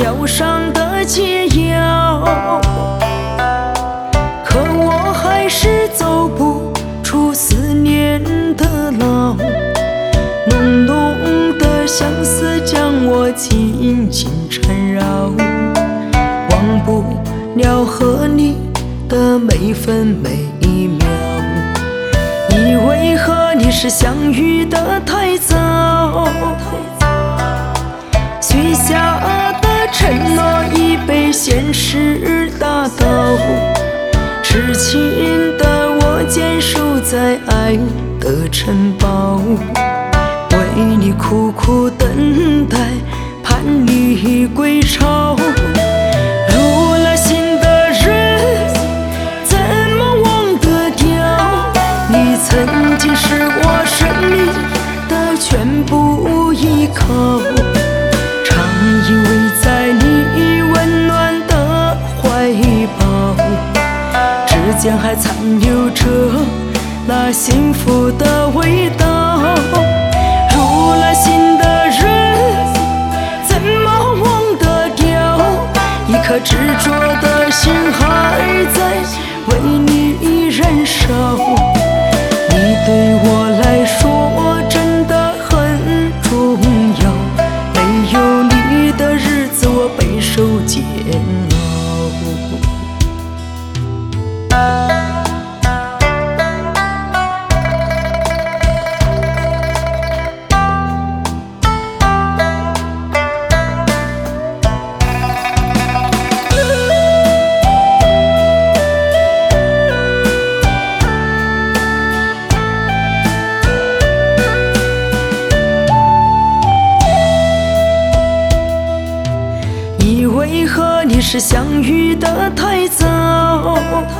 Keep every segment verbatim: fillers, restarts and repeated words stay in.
腰上的解药，可我还是走不出思念的牢。浓浓的相思将我紧紧缠绕，忘不了和你的每分每秒。你为何你是相遇的太早？许下的承诺已被现实打倒，痴情的我坚守在爱的城堡，为你苦苦等待，盼你归巢。入了心的人怎么忘得掉？你曾经是我生命的全部依靠，常依偎在你温暖的怀抱，指尖还残留着那幸福的味道。入了心的人怎么忘得掉？一颗执着的心还在为你燃烧。你对我来说真的很重要，没有你的日子我备受煎熬。你为何你是相遇的太早？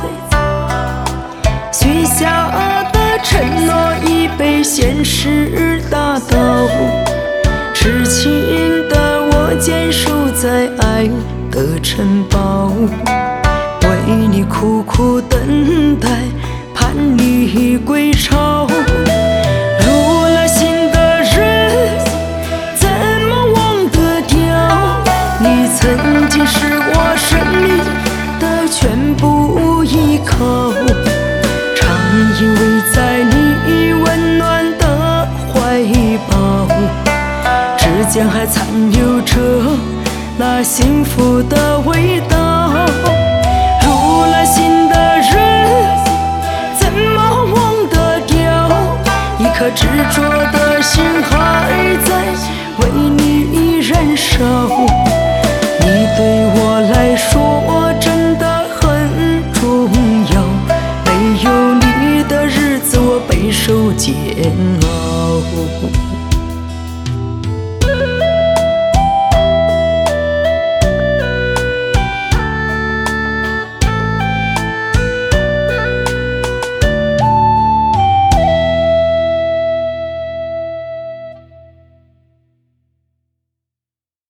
许下的承诺已被现实打倒，痴情的我坚守在爱的城堡，为你苦苦等待，盼你归巢。入了心的人怎么忘得掉？你曾经是我生命的全部依靠，常依偎在你温暖的怀抱，指尖还残留着那幸福的味道。入了心的人怎么忘得掉？一颗执着的心还在为你燃烧。你对我来说真的很重要，没有你的日子我备受煎熬。